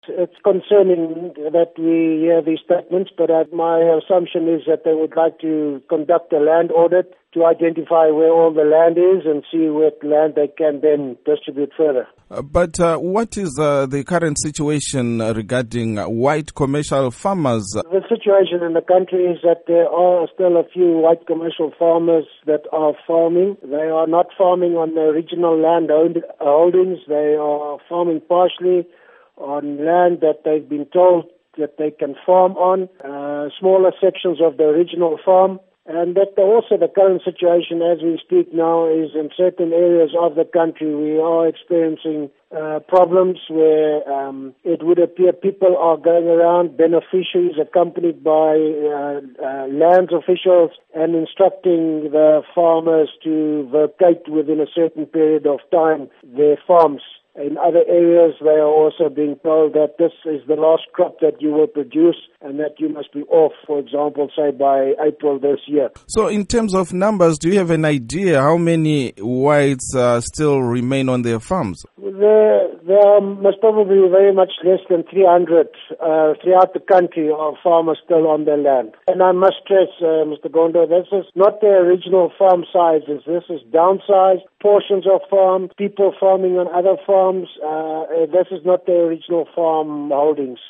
It's concerning that we hear these statements, but my assumption is that they would like to conduct a land audit to identify where all the land is and see what land they can then distribute further. But what is the current situation regarding white commercial farmers? The situation in the country is that there are still a few white commercial farmers that are farming. They are not farming on the original land holdings. They are farming partially on land that they've been told that they can farm on, smaller sections of the original farm. And that also the current situation as we speak now is in certain areas of the country we are experiencing problems where it would appear people are going around, beneficiaries accompanied by lands officials and instructing the farmers to vacate within a certain period of time their farms. In other areas, they are also being told that this is the last crop that you will produce and that you must be off, for example, say by April this year. So in terms of numbers, do you have an idea how many whites still remain on their farms? There are most probably very much less than 300 throughout the country of farmers still on their land. And I must stress, Mr. Gondo, this is not their original farm sizes. This is downsized portions of farms, people farming on other farms. This is not their original farm holdings.